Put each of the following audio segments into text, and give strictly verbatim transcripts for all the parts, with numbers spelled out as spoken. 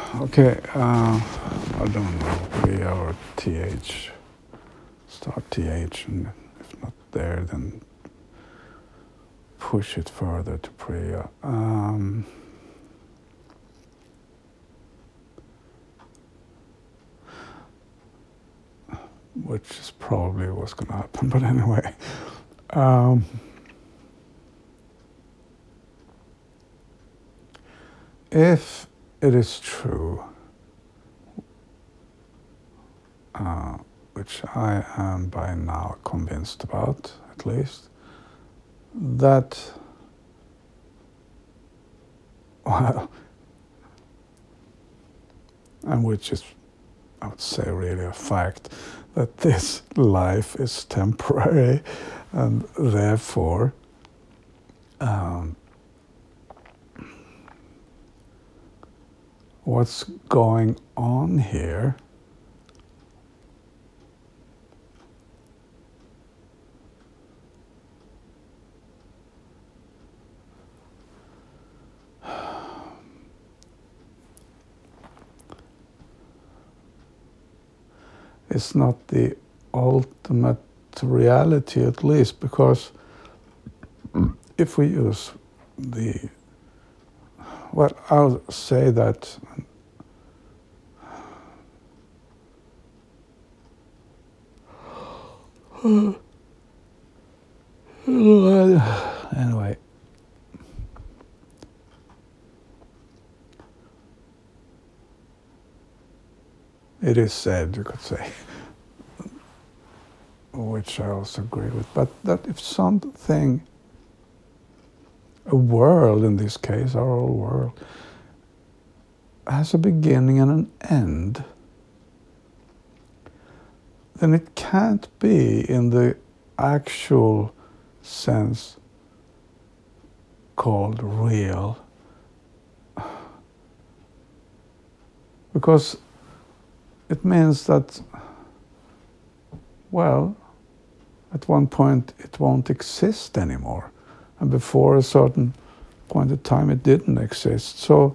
Okay, uh, I don't know, Priya or T H. Start T H, and if not there, then push it further to Priya. Um, which is probably what's going to happen, but anyway. Um, if it is true, uh, which I am by now convinced about, at least, that, well, and which is, I would say, really a fact, that this life is temporary, and therefore um, what's going on here is not the ultimate reality, at least, because if we use the, well, I'll say that anyway, it is said, you could say, which I also agree with, but that if something, a world in this case, our whole world, has a beginning and an end, then it can't be in the actual sense called real. Because it means that, well, at one point it won't exist anymore. And before a certain point of time it didn't exist. So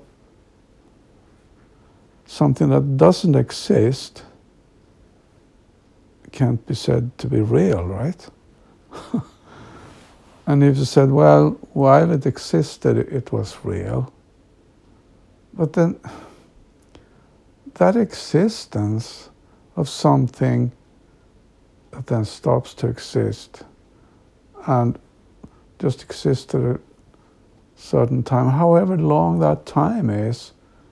something that doesn't exist can't be said to be real, right? And if you said, well, while it existed, it was real. But then that existence of something that then stops to exist and just exists at a certain time, however long that time is,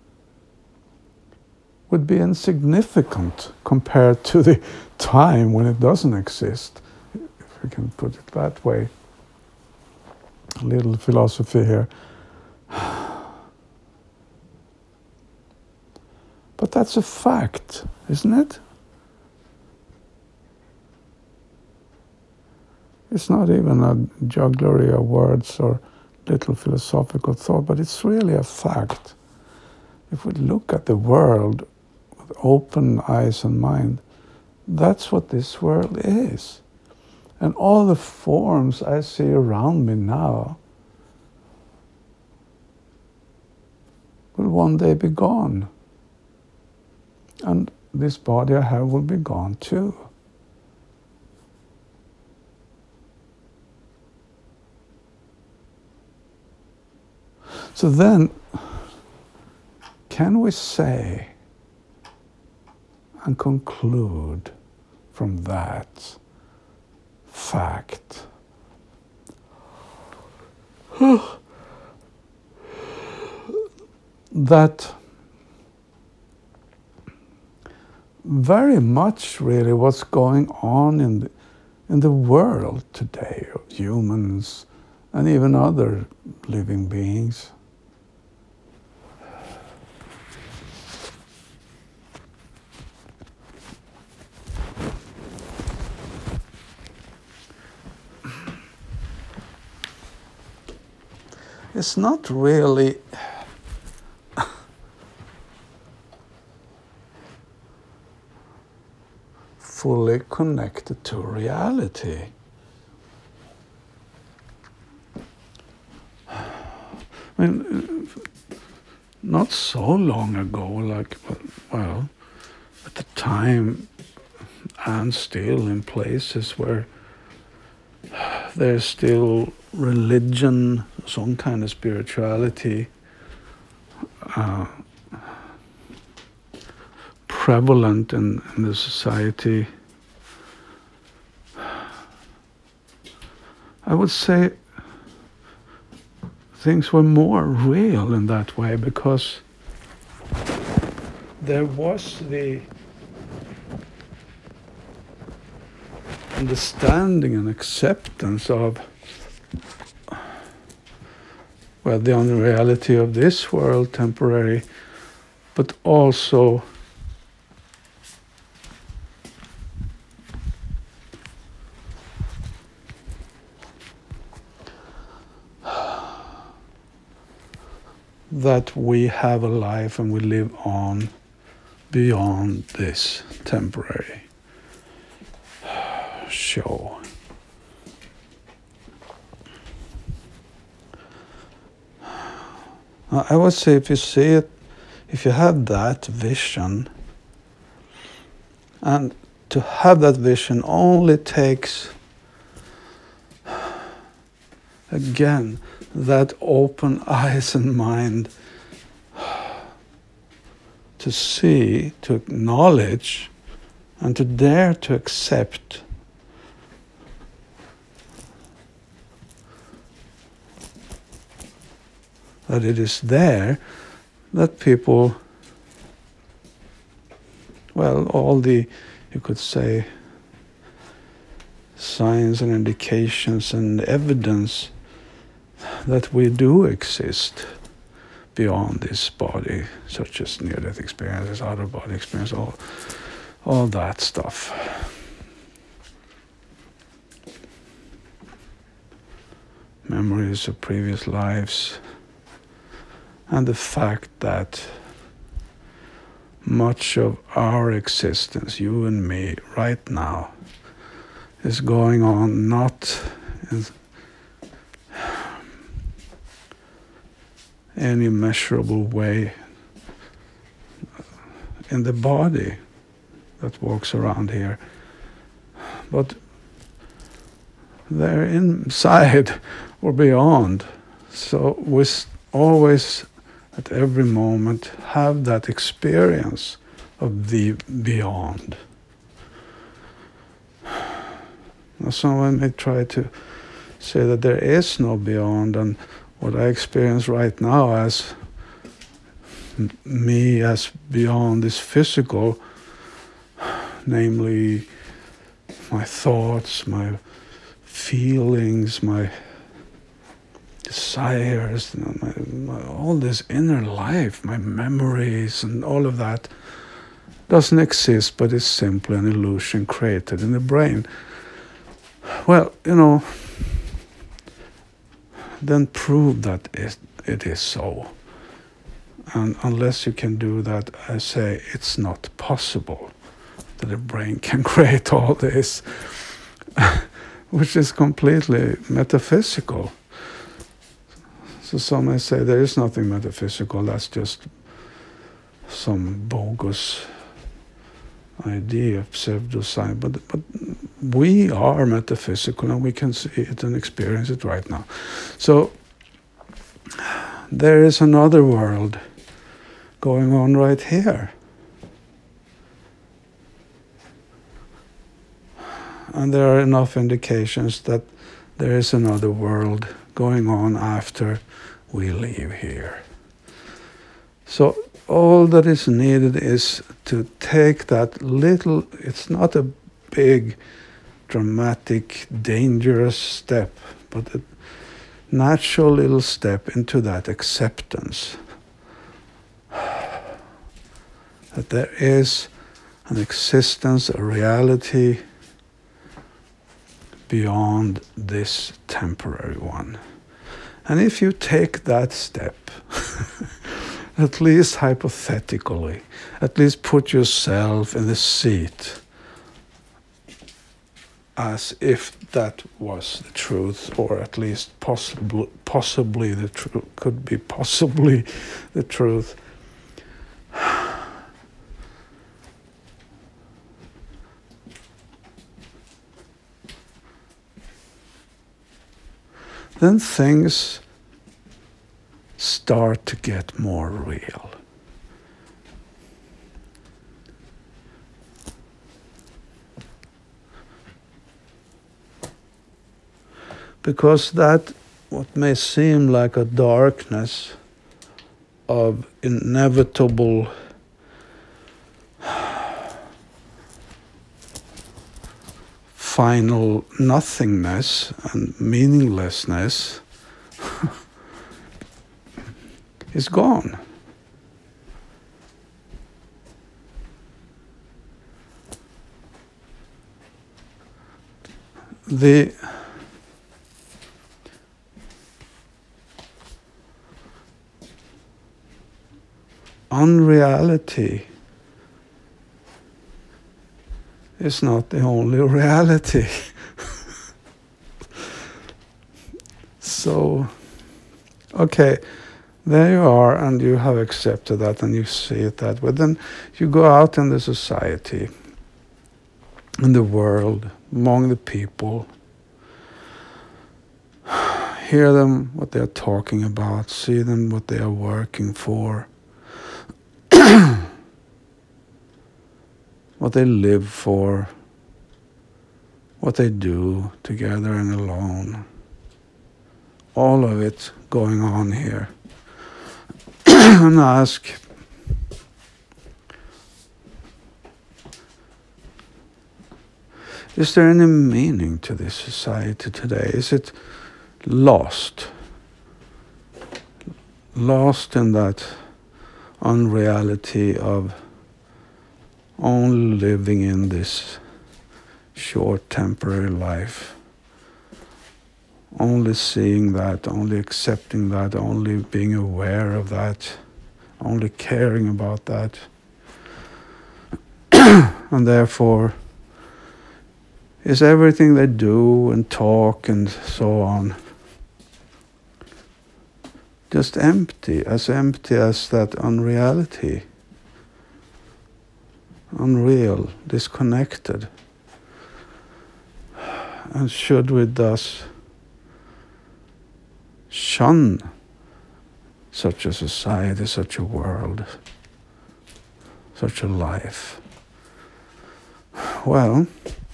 would be insignificant compared to the time when it doesn't exist, if we can put it that way. A little philosophy here. But that's a fact, isn't it? It's not even a jugglery of words or little philosophical thought, but it's really a fact. If we look at the world with open eyes and mind, that's what this world is. And all the forms I see around me now will one day be gone. And this body I have will be gone too. So then, can we say and conclude from that fact that very much really what's going on in the, in the world today, of humans and even other living beings, it's not really fully connected to reality. I mean, not so long ago, like, well, at the time, and still in places where there's still religion, some kind of spirituality uh, prevalent in, in the society. I would say things were more real in that way, because there was the understanding and acceptance of, well, the unreality of this world, temporary, but also that we have a life and we live on beyond this temporary show. I would say, if you see it, if you have that vision, and to have that vision only takes, again, that open eyes and mind to see, to acknowledge, and to dare to accept that it is there, that people, well, all the, you could say, signs and indications and evidence that we do exist beyond this body, such as near-death experiences, out-of-body experience, all, all that stuff. Memories of previous lives, and the fact that much of our existence, you and me, right now, is going on not in any measurable way in the body that walks around here, but they're inside or beyond. So we always, at every moment, have that experience of the beyond. Now, someone may try to say that there is no beyond, and what I experience right now as me as beyond is physical, namely my thoughts, my feelings, my desires, you know, my, my, all this inner life, my memories and all of that doesn't exist, but is simply an illusion created in the brain. Well, you know, then prove that it, it is so. And unless you can do that, I say it's not possible that the brain can create all this, which is completely metaphysical. So some may say there is nothing metaphysical, that's just some bogus idea, pseudoscience. But, but we are metaphysical, and we can see it and experience it right now. So there is another world going on right here. And there are enough indications that there is another world going on after we leave here. So all that is needed is to take that little, it's not a big, dramatic, dangerous step, but a natural little step into that acceptance that there is an existence, a reality beyond this temporary one. And if you take that step, at least hypothetically, at least put yourself in the seat as if that was the truth, or at least possibly, possibly the truth, could be possibly the truth. Then things start to get more real. Because that, what may seem like a darkness of inevitable final nothingness and meaninglessness is gone. The unreality is not the only reality. So, okay, there you are, and you have accepted that, and you see it that way. Then you go out in the society, in the world, among the people, hear them, what they are talking about, see them, what they are working for, what they live for, what they do together and alone. All of it going on here. And ask, is there any meaning to this society today? Is it lost? Lost in that unreality of only living in this short temporary life, only seeing that, only accepting that, only being aware of that, only caring about that, and therefore is everything they do and talk and so on just empty, as empty as that unreality, unreal, disconnected. And should we thus shun such a society, such a world, such a life? Well,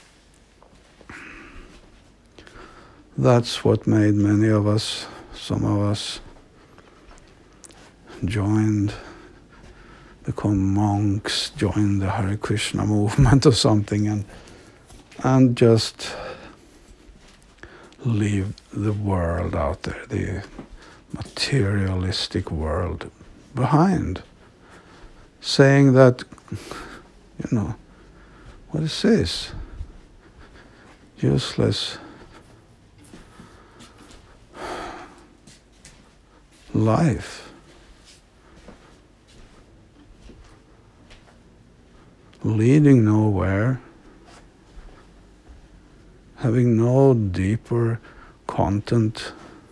that's what made many of us, some of us, joined, become monks, joined the Hare Krishna movement or something, and and just leave the world out there, the materialistic world behind, saying that, you know, what is this? Useless life. Leading nowhere, having no deeper content,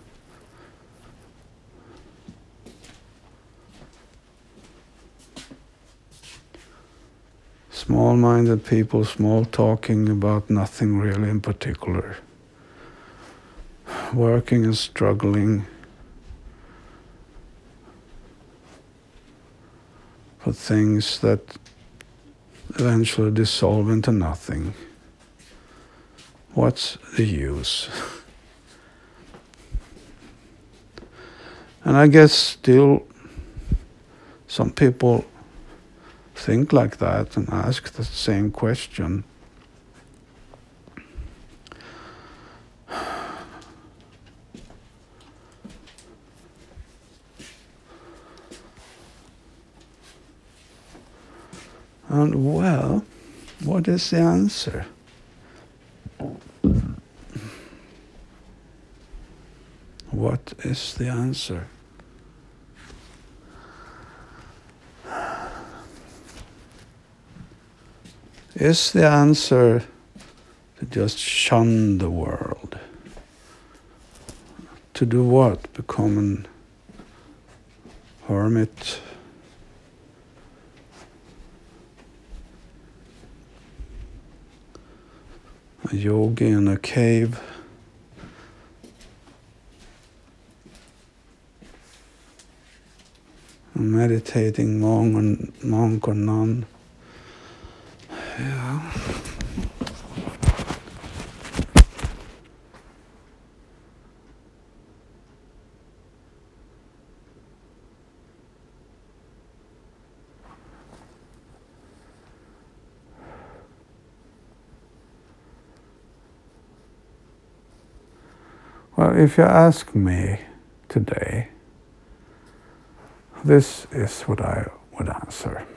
small-minded people, small talking about nothing really in particular, working and struggling for things that eventually dissolve into nothing. What's the use? And I guess still some people think like that and ask the same question. And well, what is the answer? What is the answer? Is the answer the just shun the world. To do what? Become an hermit? A yogi in a cave? A meditating monk or, monk or nun? Yeah. Well, if you ask me today, this is what I would answer.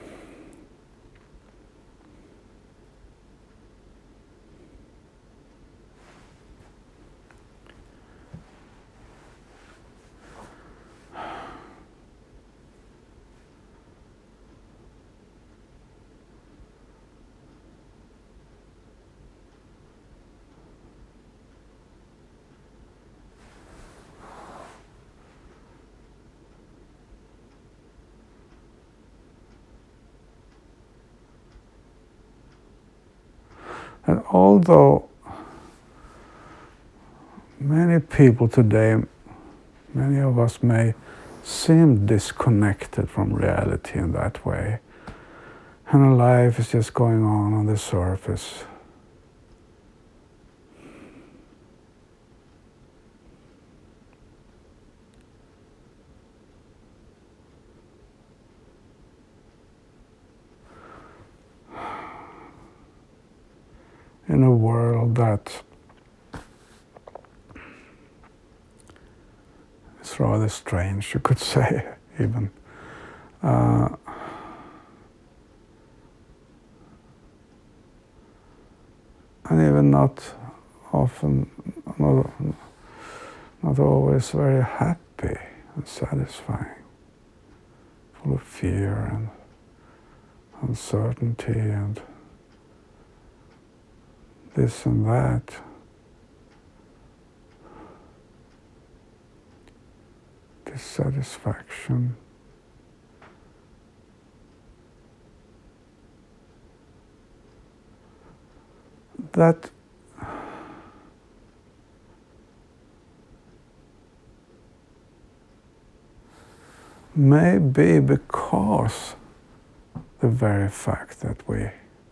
And although many people today, many of us may seem disconnected from reality in that way, and our life is just going on on the surface. In a world that is rather strange, you could say, even. Uh, and even not often, not, not always very happy and satisfying, full of fear and uncertainty and this and that. Dissatisfaction. That may be because the very fact that we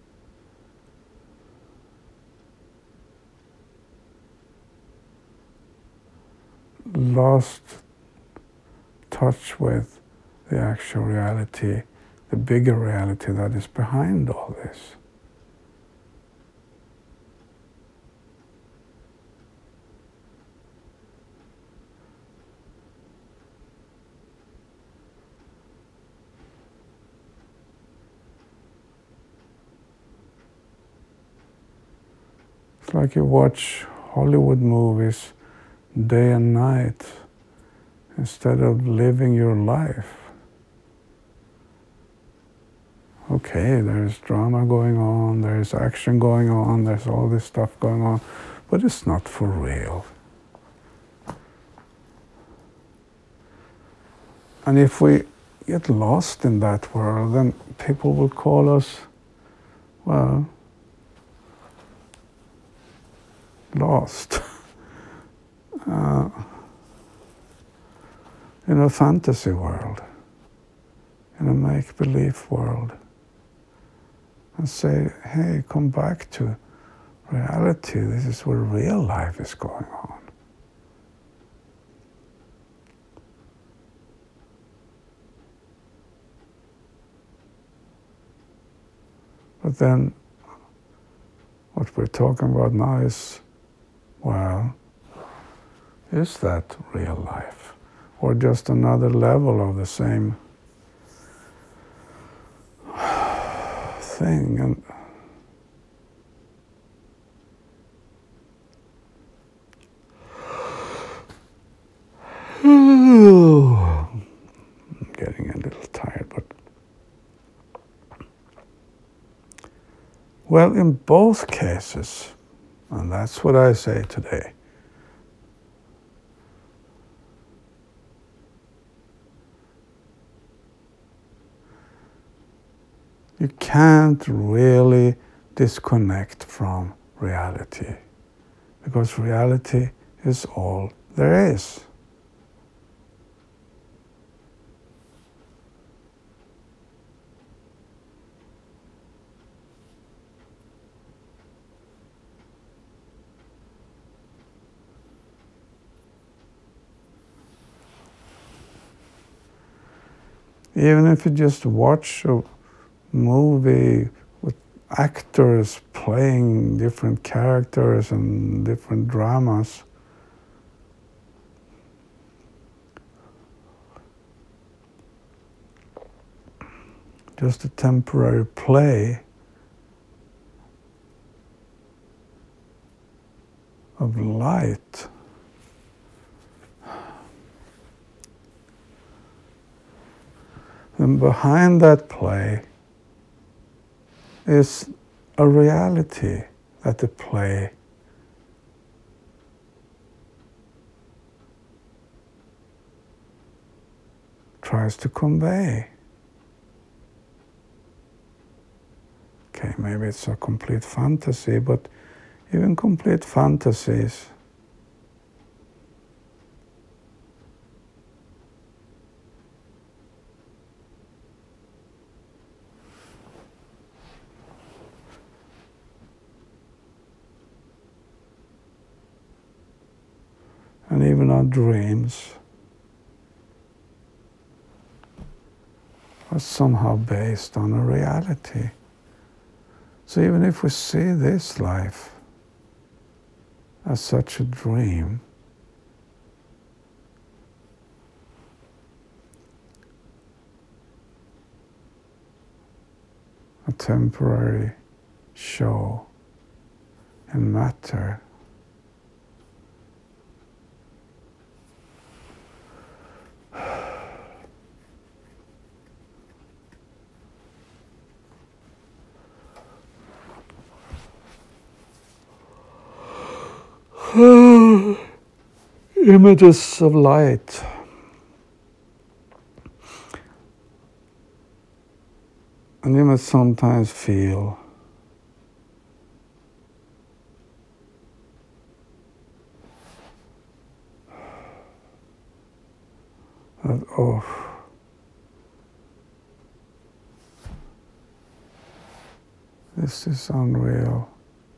lost touch with the actual reality, the bigger reality that is behind all this. It's like you watch Hollywood movies day and night instead of living your life. Okay, there's drama going on, there's action going on, there's all this stuff going on, but it's not for real. And if we get lost in that world, then people will call us, well, lost. uh, in a fantasy world, in a make-believe world, and say, hey, come back to reality. This is where real life is going on. But then what we're talking about now is, well, is that real life? Or just another level of the same thing? And I'm getting a little tired, but well, in both cases, And that's what I say today. You can't really disconnect from reality, because reality is all there is. Even if you just watch a movie with actors playing different characters and different dramas, just a temporary play of light. And behind that play is a reality that the play tries to convey. Okay, maybe it's a complete fantasy, but even complete fantasies and even our dreams are somehow based on a reality. So even if we see this life as such a dream, a temporary show in matter, images of light. And you must sometimes feel that, oh, this is unreal.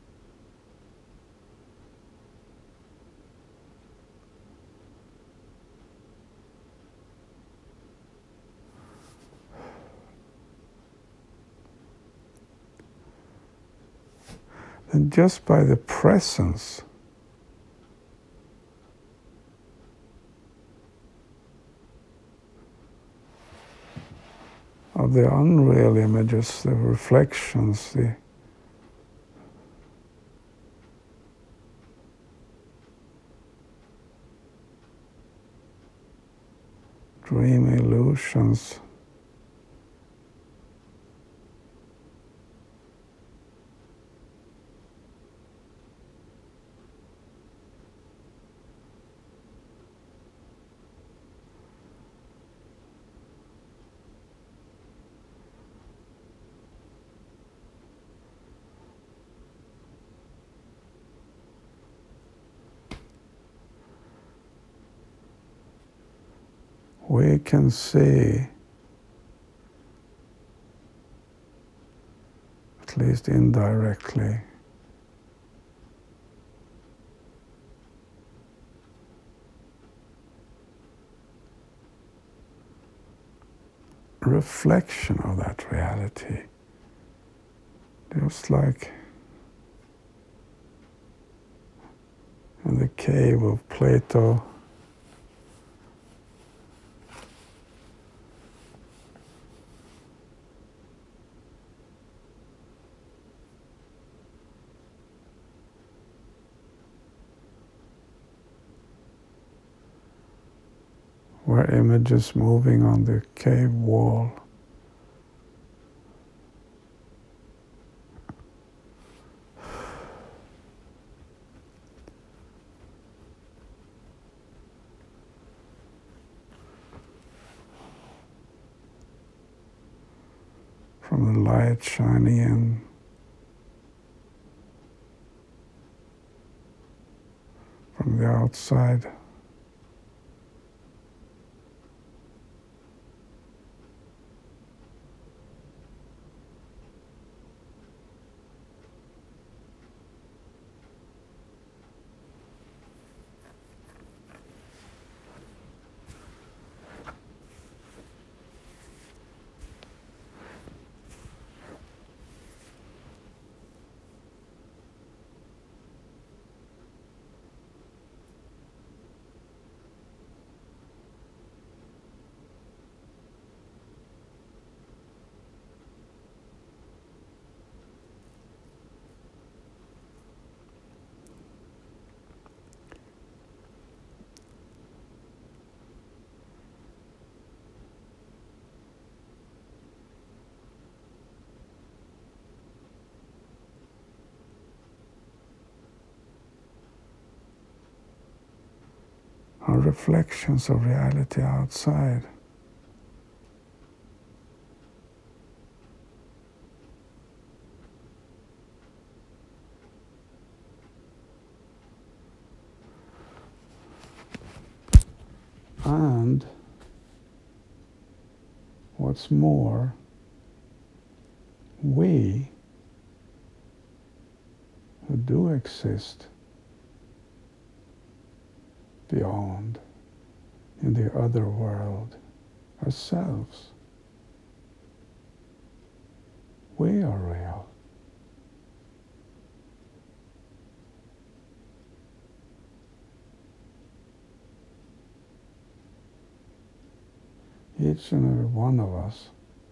And just by the presence of the unreal images, the reflections, the dream illusions, we can see, at least indirectly, a reflection of that reality. Just like in the cave of Plato, where images moving on the cave wall from the light shining in, from the outside. Are reflections of reality outside. And what's more, we who do exist beyond, in the other world, ourselves, we are real. Each and every one of us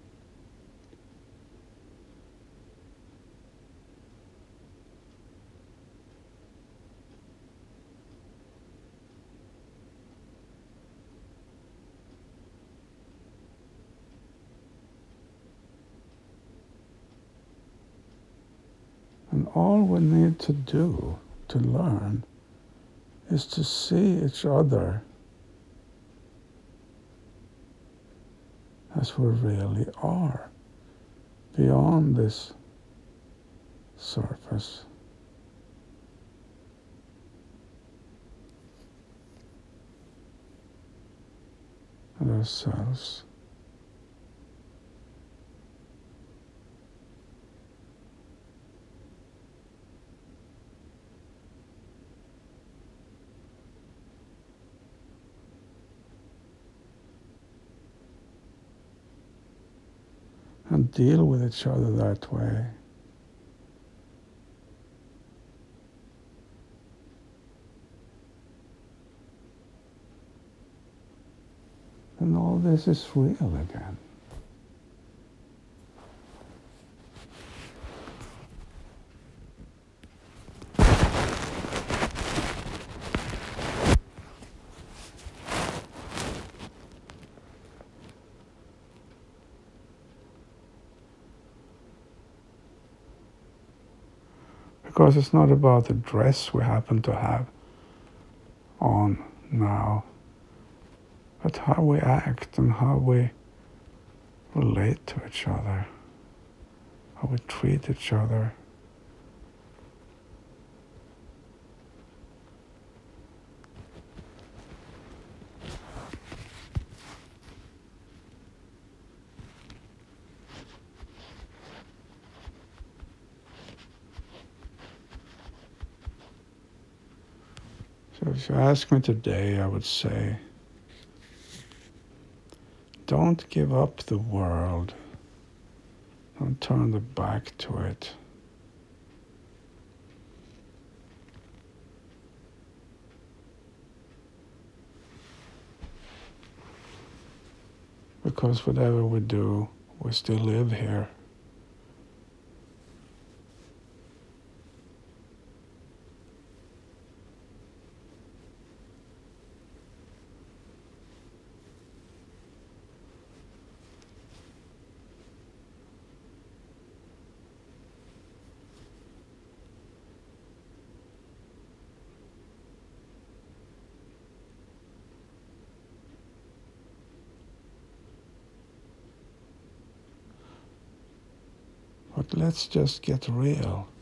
and all we need to do to learn is to see each other as we really are, beyond this surface. And ourselves. And deal with each other that way. And all this is real again. Because it's not about the dress we happen to have on now, but how we act and how we relate to each other, how we treat each other. So if you ask me today, I would say, don't give up the world. Don't turn the back to it. Because whatever we do, we still live here. let's just get real.